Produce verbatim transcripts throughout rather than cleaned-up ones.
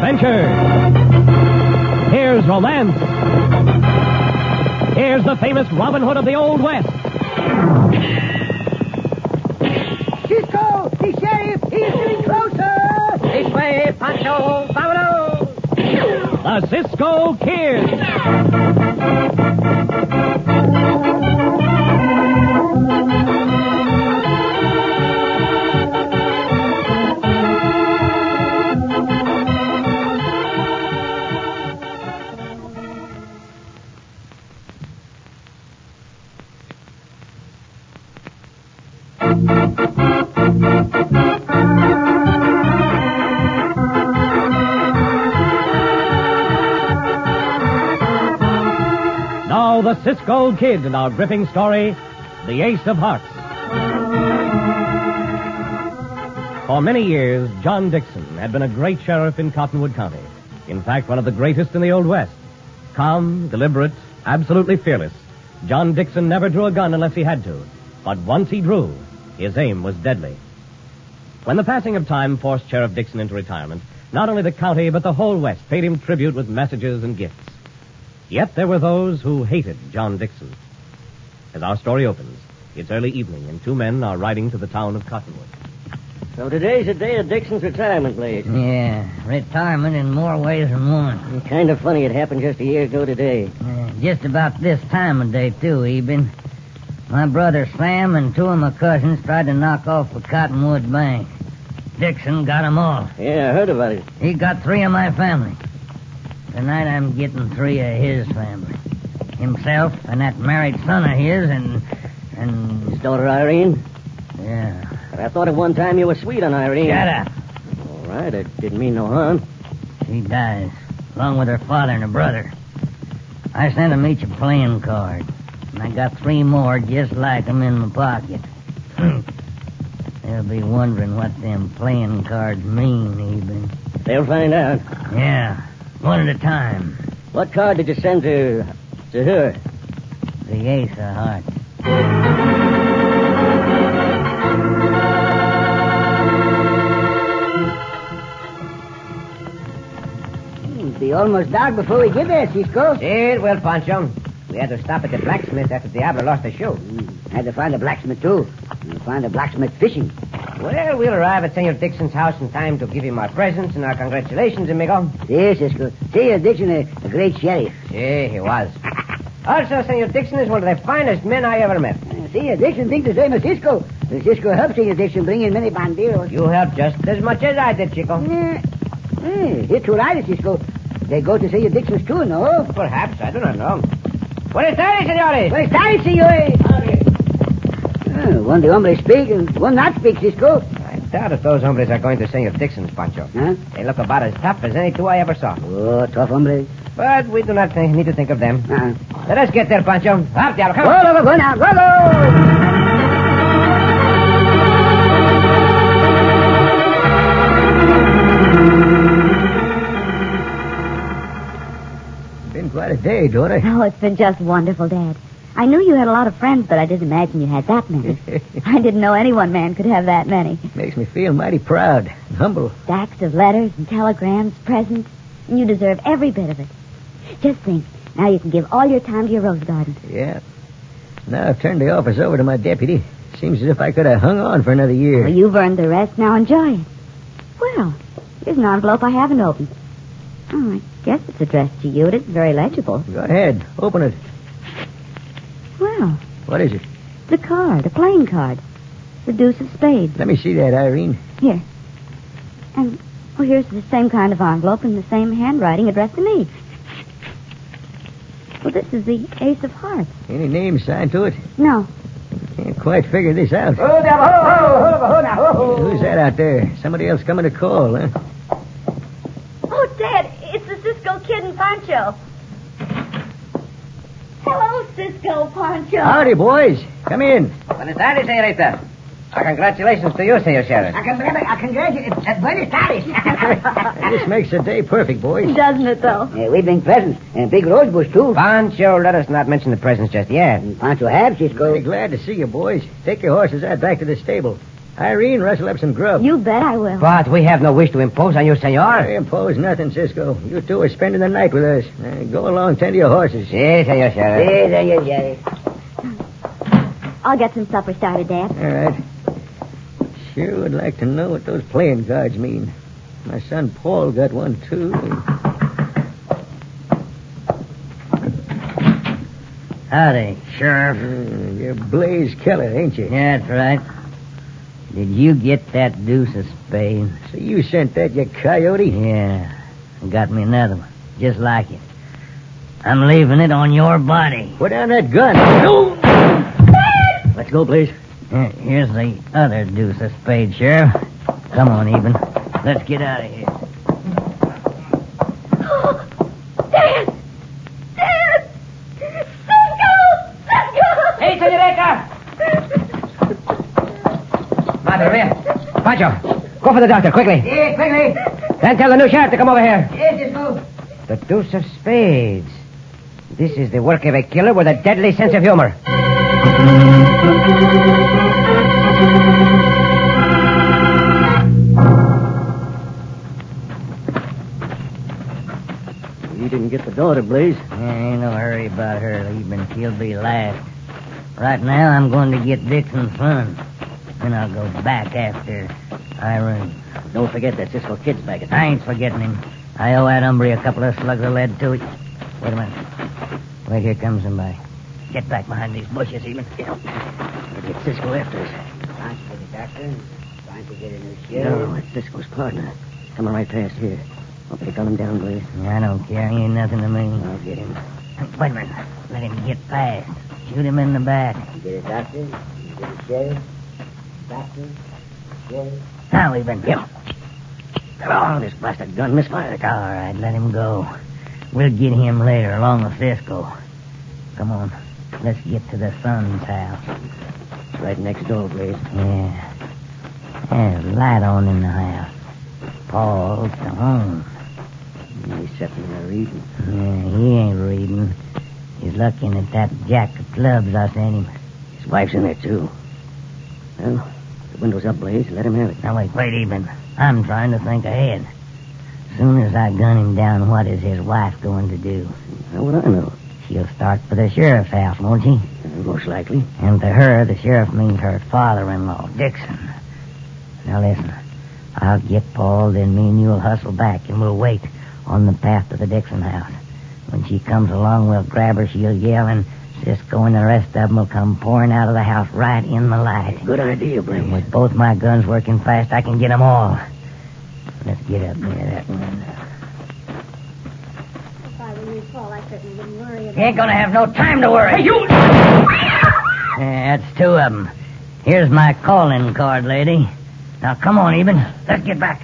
adventure. Here's romance. Here's the famous Robin Hood of the Old West. Cisco, the sheriff, he's getting closer. This way, Pancho, vámonos. The Cisco Kid. Now, the Cisco Kid in our gripping story, The Ace of Hearts. For many years, John Dixon had been a great sheriff in Cottonwood County. In fact, one of the greatest in the Old West. Calm, deliberate, absolutely fearless, John Dixon never drew a gun unless he had to. But once he drew, his aim was deadly. When the passing of time forced Sheriff Dixon into retirement, not only the county but the whole West paid him tribute with messages and gifts. Yet there were those who hated John Dixon. As our story opens, it's early evening and two men are riding to the town of Cottonwood. So today's the day of Dixon's retirement, Blake. Yeah, retirement in more ways than one. Kind of funny it happened just a year ago today. Yeah, just about this time of day, too, Eben. My brother Sam and two of my cousins tried to knock off the Cottonwood Bank. Dixon got 'em all. Yeah, I heard about it. He got three of my family. Tonight I'm getting three of his family. Himself and that married son of his and... and... His daughter Irene? Yeah. But I thought at one time you were sweet on Irene. Shut up. All right, it didn't mean no harm. She dies, along with her father and her brother. I sent 'em each a playing card. And I got three more just like 'em in my pocket. They'll be wondering what them playing cards mean, Eben. They'll find out. Yeah, one at a time. What card did you send to... to her? The Ace of Hearts. It'll be almost dark before we get there, Cisco. It will, Pancho. We had to stop at the blacksmith after Diablo lost the shoe. Mm. Had to find a blacksmith, too. And find a blacksmith fishing. Well, we'll arrive at Senor Dixon's house in time to give him our presents and our congratulations, amigo. Yes, Cisco. Senor Dixon, a, a great sheriff. Yeah, he was. Also, Senor Dixon is one of the finest men I ever met. Uh, Senor Dixon thinks the same as Cisco. Uh, Cisco helped Senor Dixon bring in many bandidos. You helped just as much as I did, Chico. Yeah. Yeah, you're too right, Cisco. They go to Senor Dixon's too, no? Perhaps, I do not know. Buenas tardes, senores. Buenas tardes, senores. Uh, one the hombre speak and one not speak, Cisco. I doubt if those hombres are going to Senor Dixon's, Pancho. Huh? They look about as tough as any two I ever saw. Oh, tough hombres. But we do not think, need to think of them. Uh-huh. Let us get there, Pancho. Up, Diablo, come Go, on. go, go now. Go, go. Been quite a day, daughter. Oh, it's been just wonderful, Dad. I knew you had a lot of friends, but I didn't imagine you had that many. I didn't know any one man could have that many. Makes me feel mighty proud and humble. Stacks of letters and telegrams, presents, and you deserve every bit of it. Just think, now you can give all your time to your rose garden. Yeah. Now I've turned the office over to my deputy. Seems as if I could have hung on for another year. Well, you've earned the rest. Now enjoy it. Well, here's an envelope I haven't opened. Oh, I guess it's addressed to you. It isn't very legible. Go ahead. Open it. Well, What is it? the card, a playing card. The deuce of spades. Let me see that, Irene. Here. And, oh, here's the same kind of envelope in the same handwriting addressed to me. Well, this is the Ace of Hearts. Any name signed to it? No. Can't quite figure this out. Oh, now, ho, ho, ho, ho, now, ho, ho. Who's that out there? Somebody else coming to call, huh? Oh, Dad, it's the Cisco Kid and Pancho. Hello, Cisco, Pancho. Howdy, boys. Come in. Buenas tardes, señorita. Our congratulations to you, Senor Sheriff. I can, I congratulate you. Buenas tardes. This makes the day perfect, boys. Doesn't it, though? Yeah, we bring presents. And big rose bush, too. Pancho, let us not mention the presents just yet. And Pancho have, Cisco. Very glad to see you, boys. Take your horses out back to the stable. Irene, rustle up some grub. You bet I will. But we have no wish to impose on you, senor. I impose nothing, Cisco. You two are spending the night with us. Uh, go along, tend to your horses. Si, senor sheriff. Si, senor sheriff. I'll get some supper started, Dad. All right. Sure would like to know what those playing cards mean. My son Paul got one, too. Howdy, Sheriff. Uh, you're Blaze Keller, ain't you? Yeah, that's right. Did you get that deuce of spade? So you sent that, you coyote? Yeah. Got me another one. Just like it. I'm leaving it on your body. Put down that gun. No! Let's go, Blaze. Here- Here's the other deuce of spade, Sheriff. Come on, Eben. Let's get out of here. Dad! Dad! Cisco! Cisco! Hey, senorita! Madre mia. Pancho, go for the doctor, quickly. Yeah, quickly. And tell the new sheriff to come over here. Yes, Cisco. The deuce of spades. This is the work of a killer with a deadly sense of humor. You didn't get the daughter, Blaze. Yeah, ain't no hurry about her, Eben. She'll be last. Right now, I'm going to get Dixon's son. Then I'll go back after Irene. Don't forget that Cisco Kid's back at I ain't forgetting him. I owe that hombre a couple of slugs of lead, too. Wait a minute. Wait, here comes somebody. Get back behind these bushes, Eben. Get Cisco after us. Thanks for the doctor. Trying to get a new No, it's Cisco's partner. Coming right past here. Hope they gun him down, Blaze. I don't care. He ain't nothing to me. I'll get him. Wait a minute. Let him get past. Shoot him in the back. Get a doctor. Get a sheriff. Doctor. Sheriff. Now, Eben. Yeah. Oh, this blasted gun misfired. All right, let him go. We'll get him later, along with Cisco. Come on. Let's get to the son's house. It's right next door, Blaze. Yeah. There's a light on in the house. Paul's to home. He's sitting there reading. Yeah, he ain't reading. He's looking at that jack of clubs I sent him. His wife's in there, too. Well, the window's up, Blaze. Let him have it. Now, wait, wait, Eben. I'm trying to think ahead. As soon as I gun him down, what is his wife going to do? How would I know? She'll start for the sheriff's house, won't she? Uh, most likely. And to her, the sheriff means her father-in-law, Dixon. Now, listen. I'll get Paul, then me and you'll hustle back, and we'll wait on the path to the Dixon house. When she comes along, we'll grab her, she'll yell, and Cisco and the rest of them will come pouring out of the house right in the light. Good idea, Blaze. And with both my guns working fast, I can get them all. Let's get up near that window. If I were you, Paul, I certainly wouldn't worry about You ain't gonna have no time to worry. Hey, you! Yeah, that's two of them. Here's my calling card, lady. Now, come on, Eben. Let's get back.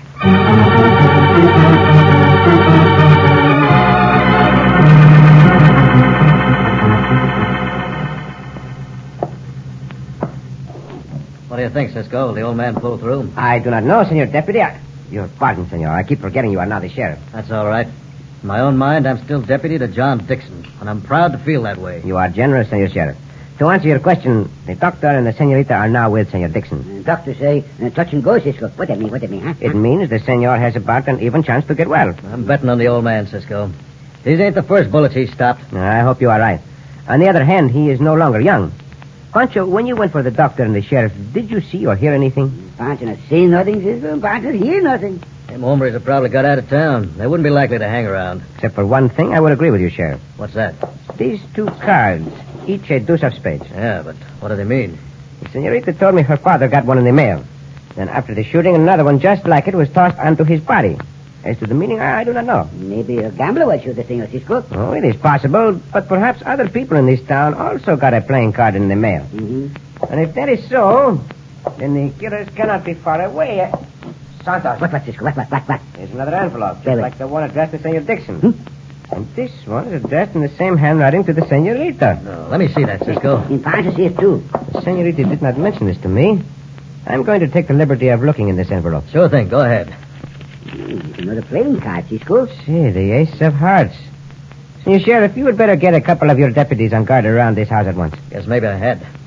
What do you think, Cisco? Will the old man pull through? I do not know, Senor Deputy. I... Your pardon, Senor. I keep forgetting you are now the sheriff. That's all right. In my own mind, I'm still deputy to John Dixon, and I'm proud to feel that way. You are generous, Senor Sheriff. To answer your question, the doctor and the senorita are now with Senor Dixon. Uh, doctor say, uh, touch and go, Cisco. What that mean? What that mean, huh? It means the senor has about an even chance to get well. I'm betting on the old man, Cisco. These ain't the first bullets he's stopped. I hope you are right. On the other hand, he is no longer young. Pancho, when you went for the doctor and the sheriff, did you see or hear anything? Pancho not see nothing, Cisco. Pancho hear nothing. Them hombres have probably got out of town. They wouldn't be likely to hang around. Except for one thing, I would agree with you, Sheriff. What's that? These two cards, each a deuce of spades. Yeah, but what do they mean? The senorita told me her father got one in the mail. Then after the shooting, another one just like it was tossed onto his body. As to the meaning, I, I do not know. Maybe a gambler will shoot the thing, Cisco. Oh, it is possible, but perhaps other people in this town also got a playing card in the mail. Mm-hmm. And if that is so, then the killers cannot be far away. Santos. What, what, Cisco? What, what, what, what? There's another envelope, just Wait, wait. like the one addressed to Senor Dixon. Hmm? And this one is addressed in the same handwriting to the senorita. No, let me see that, Cisco. And Pancho see it, too. The senorita did not mention this to me. I'm going to take the liberty of looking in this envelope. Sure thing. Go ahead. Mm, another playing card, Cisco. See, the ace of hearts. Senor Sheriff, you had better get a couple of your deputies on guard around this house at once. Guess maybe I had.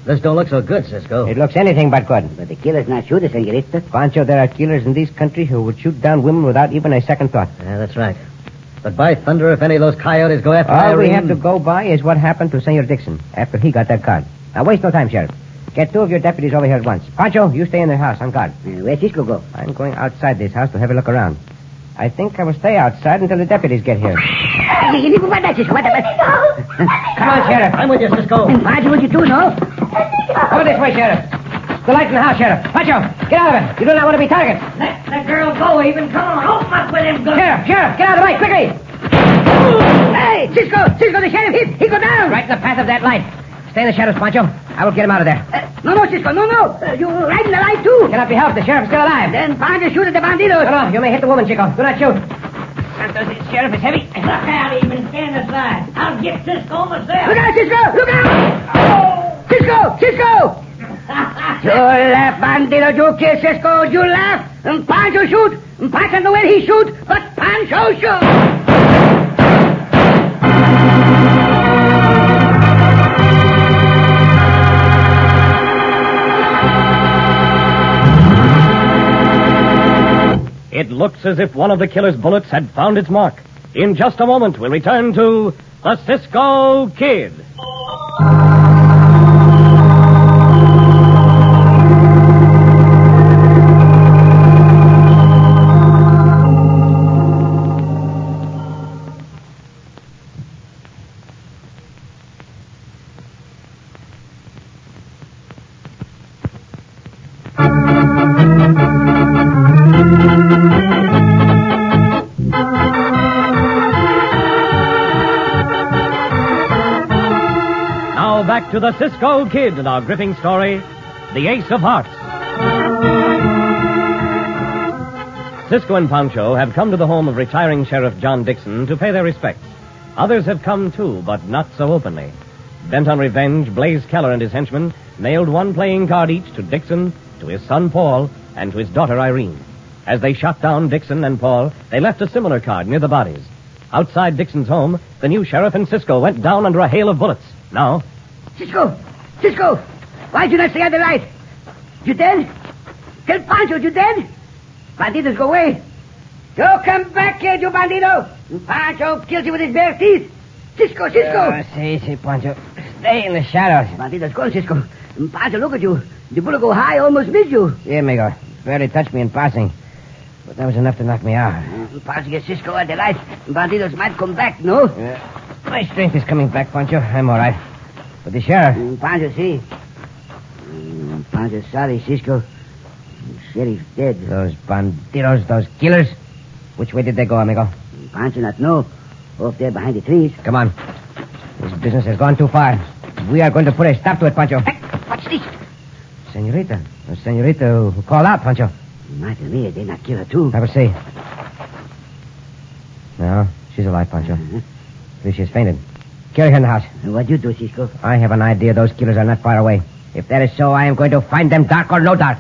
This don't look so good, Cisco. It looks anything but good. But the killer's not shooting, Senorita. Pancho, there are killers in this country who would shoot down women without even a second thought. Yeah, that's right. But by thunder, if any of those coyotes go after All Irene... we have to go by is what happened to Senor Dixon after he got that card. Now, waste no time, Sheriff. Get two of your deputies over here at once. Pancho, you stay in the house on guard. Uh, where's Cisco go? I'm going outside this house to have a look around. I think I will stay outside until the deputies get here. Come on, Sheriff. I'm with you, Cisco. Pancho, what you do, no? Over this way, Sheriff. The light in the house, Sheriff. Pancho, get out of it. You do not want to be target. Let the girl go, even. Come on, open up with him, good. Sheriff, Sheriff, get out of the way, quickly. Hey, Cisco, Cisco, the sheriff, he, he go down. Right in the path of that light. Stay in the shadows, Pancho. I will get him out of there. Uh, no, no, Cisco, no, no. Uh, you right in the light, too. Cannot be helped. The sheriff is still alive. Then Pancho shoot at the bandidos. No, no, you may hit the woman, Chico. Do not shoot. Santos, the sheriff is heavy. Look out, even. Stand aside. I'll get Cisco myself. Look out, Cisco, look out. Oh. Cisco, Cisco. You laugh, bandido, you kill Cisco, you laugh. And Pancho shoot. And Pancho the way he shoot, but Pancho shoot. It looks as if one of the killer's bullets had found its mark. In just a moment, we'll return to the Cisco Kid. Back to the Cisco Kid and our gripping story, The Ace of Hearts. Cisco and Pancho have come to the home of retiring Sheriff John Dixon to pay their respects. Others have come too, but not so openly. Bent on revenge, Blaze Keller and his henchmen mailed one playing card each to Dixon, to his son Paul, and to his daughter Irene. As they shot down Dixon and Paul, they left a similar card near the bodies. Outside Dixon's home, the new sheriff and Cisco went down under a hail of bullets. Now... Cisco! Cisco! Why'd you not stay on the light? You dead? Tell Pancho you dead? Bandidos go away. You come back here, you bandido! Pancho kills you with his bare teeth. Cisco, Cisco! Oh, see, see, Pancho. Stay in the shadows. Bandidos gone, Cisco. Pancho, look at you. The bullet go high, almost missed you. Yeah, amigo. Barely touched me in passing. But that was enough to knock me out. Uh, Pancho gets Cisco at the light. Bandidos might come back, no? Yeah. My strength is coming back, Pancho. I'm all right. But the sheriff... Mm, Pancho, see. Mm, Pancho, sorry, Cisco. The sheriff's dead. Those bandidos, those killers. Which way did they go, amigo? Pancho not know. Off there behind the trees. Come on. This business has gone too far. We are going to put a stop to it, Pancho. Hey, what's this? Senorita. The senorita who called out, Pancho. Might have me, they not kill her, too. I will see. No, she's alive, Pancho. Uh-huh. Maybe she's fainted. Carry her in the house. What you do, Cisco? I have an idea those killers are not far away. If that is so, I am going to find them, dark or no dark.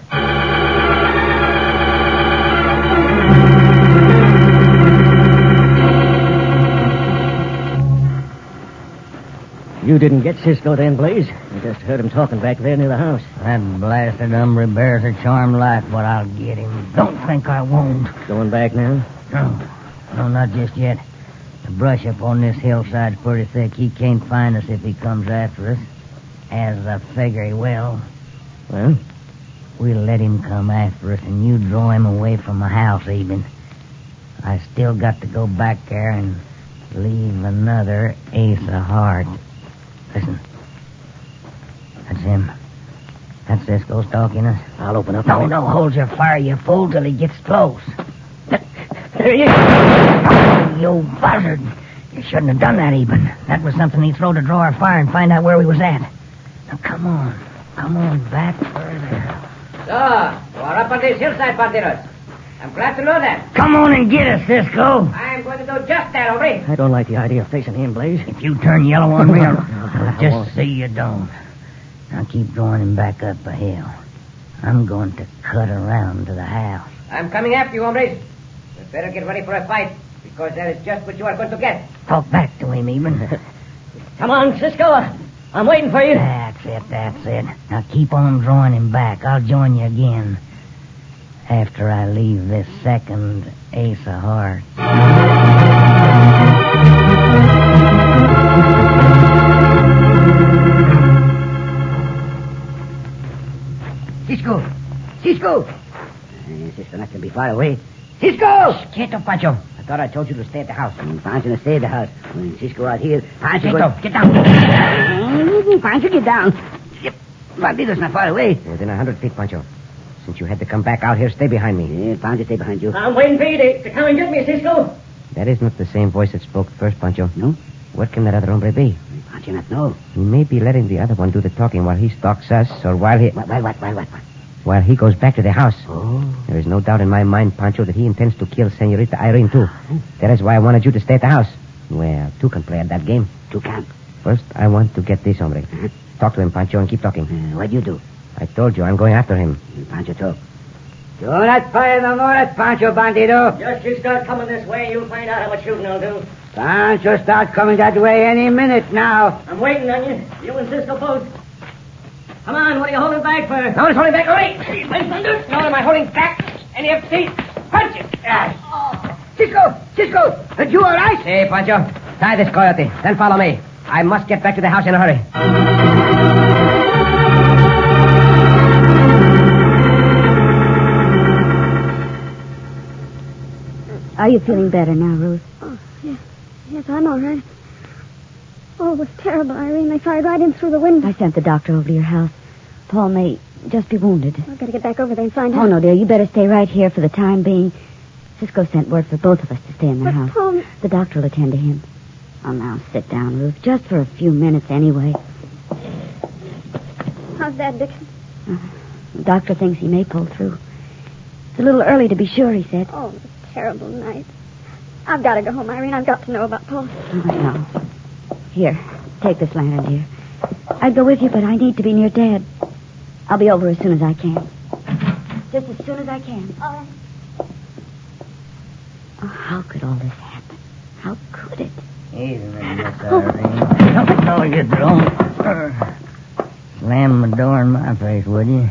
You didn't get Cisco then, Blaze? I just heard him talking back there near the house. That blasted hombre bears a charmed life, but I'll get him. Don't think I won't. Going back now? No, no, not just yet. The brush up on this hillside's pretty thick. He can't find us if he comes after us. As I figure he will. Well? We'll let him come after us, and you draw him away from the house, even. I still got to go back there and leave another ace of hearts. Listen. That's him. That's Cisco stalking us. I'll open up. No, no, hold your fire, you fool, till he gets close. There he is. You buzzard. You shouldn't have done that, even. That was something he threw to draw our fire and find out where we was at. Now, come on. Come on back further. So, you are up on this hillside, bandidos. I'm glad to know that. Come on and get us, Cisco. I'm going to do just that, hombre. I don't like the idea of facing him, Blaze. If you turn yellow on me, I'll, I I'll just won't. see you don't. Now, keep drawing him back up a hill. I'm going to cut around to the house. I'm coming after you, hombres. You better get ready for a fight, because that is just what you are going to get. Talk back to him, even. Come on, Cisco. I'm waiting for you. That's it, that's it. Now keep on drawing him back. I'll join you again. After I leave this second ace of hearts. Cisco! Cisco! Uh, Cisco not to be far away. Cisco! Quieto, Pancho. I thought I told you to stay at the house. Mm, Pancho to stay at the house. When Cisco out here, Pancho Quieto, go... get down. Mm, Pancho, get down. Yep. Bandido's not far away. Within a hundred feet, Pancho. Since you had to come back out here, stay behind me. Yeah, Pancho, stay behind you. I'm waiting for you to, to come and get me, Cisco. That is not the same voice that spoke first, Pancho. No? What can that other hombre be? Pancho not know. He may be letting the other one do the talking while he stalks us, or while he... What, what, what, what, what? what? While he goes back to the house. Oh. There is no doubt in my mind, Pancho, that he intends to kill Senorita Irene, too. That is why I wanted you to stay at the house. Well, two can play at that game. Two can. First, I want to get this hombre. Uh-huh. Talk to him, Pancho, and keep talking. Uh, what you do? I told you, I'm going after him. Uh, Pancho talk. Do not fire no more at Pancho, Bandido. Just you start coming this way, you'll find out how much shooting I'll do. Pancho start coming that way any minute now. I'm waiting on you. You and Cisco both. Come on, what are you holding back for? No one's holding back. Hurry! No, am I holding back? Any of these? Punch it! Ah. Cisco! Cisco! Are you all right? Hey, Pancho. Tie this coyote. Then follow me. I must get back to the house in a hurry. Are you feeling better now, Ruth? Oh, yes. Yes, I'm all right. Oh, it was terrible, Irene. They fired right in through the window. I sent the doctor over to your house. Paul may just be wounded. I've got to get back over there and find Oh, out. no, dear. You better stay right here for the time being. Cisco sent word for both of us to stay in the But house. Paul... The doctor will attend to him. Oh, now, sit down, Ruth. Just for a few minutes anyway. How's Dad, Dixon? Uh, the doctor thinks he may pull through. It's a little early to be sure, he said. Oh, it was a terrible night. I've got to go home, Irene. I've got to know about Paul. Oh, no. Here, take this lantern, dear. I'd go with you, but I need to be near Dad. I'll be over as soon as I can. Just as soon as I can. All right. Oh, how could all this happen? How could it? Easy, Miss Irene. No, you don't. Slam the door in my face, would you?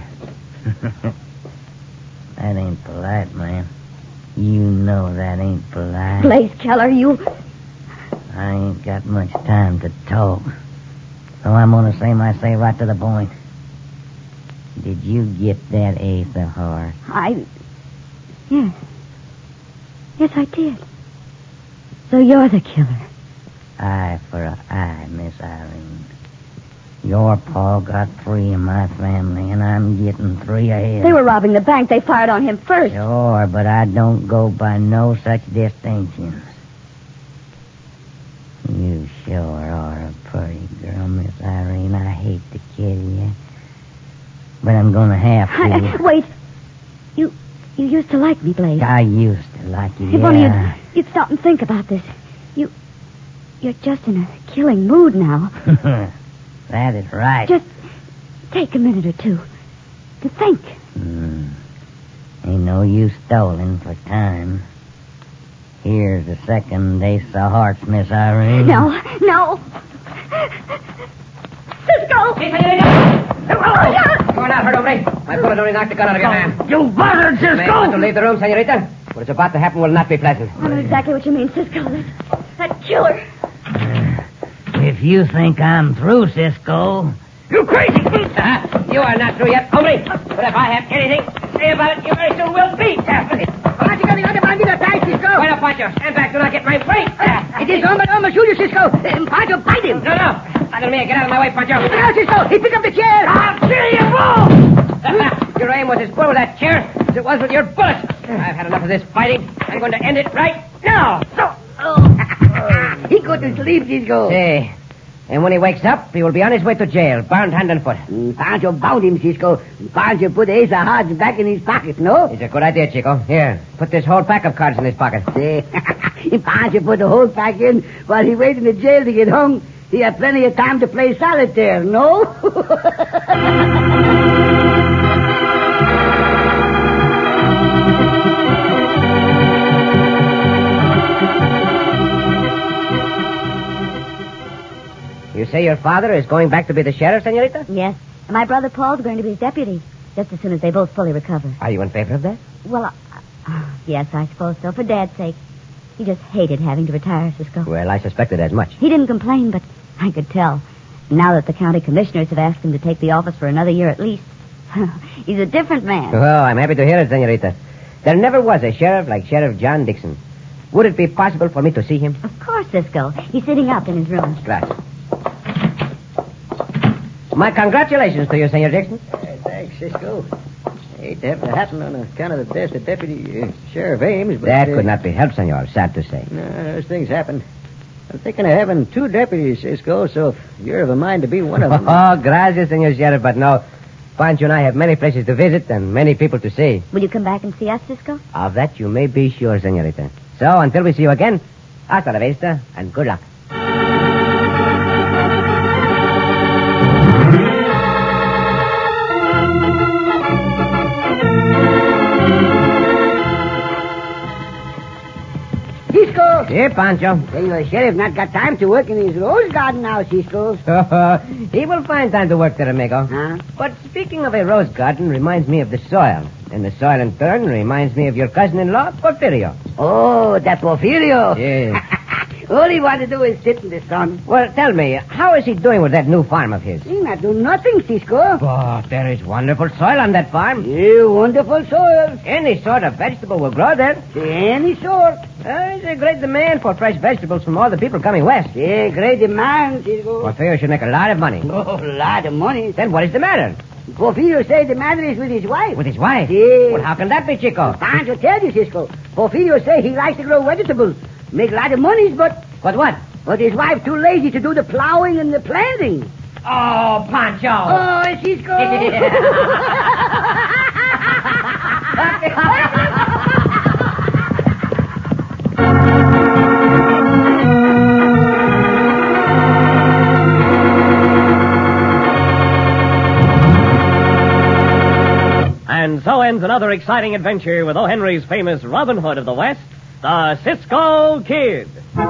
That ain't polite, man. You know that ain't polite. Blaze Keller, you... I ain't got much time to talk. So I'm gonna say my say right to the point. Did you get that ace of hearts? I... Yes. Yes, I did. So you're the killer. Eye for an eye, Miss Irene. Your pa got three in my family, and I'm getting three of his. They were robbing the bank. They fired on him first. Sure, but I don't go by no such distinctions. You sure are a pretty girl, Miss Irene. I hate to kill you, but I'm gonna have to. Wait. You you used to like me, Blaze. I used to like you, If only yeah. you'd, you'd stop and think about this. You, you're just in a killing mood now. That is right. Just take a minute or two to think. Hmm. Ain't no use stalling for time. Here's the second ace of hearts, Miss Irene. No, no. Cisco! You are not hurt, hombre. My bullet only knocked the gun out of your hand. You bothered, You may want to leave the room, senorita. What is about to happen will not be pleasant. I know exactly what you mean, Cisco. That, that killer. If you think I'm through, Cisco... You crazy! Uh, you are not through yet, hombre. But if I have anything to say about it, you very soon will be. Pancho, got the bandito tied, Cisco. Bueno, Pancho, stand back. Do not get my way. It is hombre, hombre, shoot you, Cisco. Uh, Pancho, bite him. No, no. Other me, get out of my way, Pancho. Now, Cisco, he picked up the chair. I'll kill you both! Your aim was as good with that chair as it was with your bullet. I've had enough of this fighting. I'm going to end it right now. So. Oh. He couldn't sleep, Cisco. See. And when he wakes up, he will be on his way to jail, bound hand and foot. Mm, Pancho bound him, Cisco. Pancho put the ace of hearts back in his pocket, no? It's a good idea, Chico. Here, put this whole pack of cards in his pocket. See, Pancho put the whole pack in while he waited in the jail to get hung. He had plenty of time to play solitaire, no? You say your father is going back to be the sheriff, senorita? Yes. And my brother Paul's going to be his deputy, just as soon as they both fully recover. Are you in favor of that? Well, uh, yes, I suppose so, for Dad's sake. He just hated having to retire, Cisco. Well, I suspected as much. He didn't complain, but I could tell. Now that the county commissioners have asked him to take the office for another year at least, he's a different man. Oh, I'm happy to hear it, senorita. There never was a sheriff like Sheriff John Dixon. Would it be possible for me to see him? Of course, Cisco. He's sitting up in his room. Gracias. My congratulations to you, Senor Dixon. Hey, thanks, Cisco. Hate to have to happen on account of the death of Deputy uh, Sheriff Ames, but... That uh, could not be helped, senor. Sad to say. No, those things happen. I'm thinking of having two deputies, Cisco, so if you're of a mind to be one of them... Oh, gracias, Senor Sheriff, but no. Pancho and I have many places to visit and many people to see. Will you come back and see us, Cisco? Of that you may be sure, senorita. So, until we see you again, hasta la vista, and good luck. Cisco! Here, Pancho. Say, the sheriff not got time to work in his rose garden now, Cisco. He will find time to work there, amigo. Huh? But speaking of a rose garden reminds me of the soil. And the soil, in turn, reminds me of your cousin-in-law, Porfirio. Oh, that Porfirio. Yes. All he want to do is sit in the sun. Well, tell me, how is he doing with that new farm of his? He not do nothing, Cisco. Oh, there is wonderful soil on that farm. Yeah, wonderful soil. Any sort of vegetable will grow there. Any sort. There's a great demand for fresh vegetables from all the people coming west. Yeah, great demand, Cisco. Porfirio should make a lot of money. Oh, a lot of money. Then what is the matter? Porfirio say the matter is with his wife. With his wife? Yeah. Well, how can that be, Chico? Pancho tell you, Cisco. Porfirio say he likes to grow vegetables. Make a lot of money, but... But what? But his wife too lazy to do the plowing and the planting. Oh, Pancho. Oh, Cisco. And so ends another exciting adventure with O. Henry's famous Robin Hood of the West, the Cisco Kid.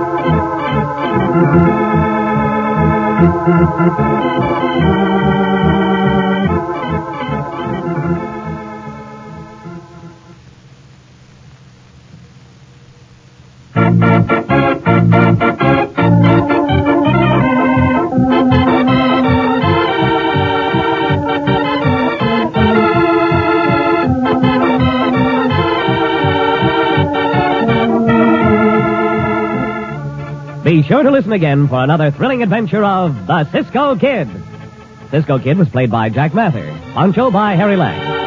Be sure to listen again for another thrilling adventure of the Cisco Kid. Cisco Kid was played by Jack Mather, Pancho by Harry Lang.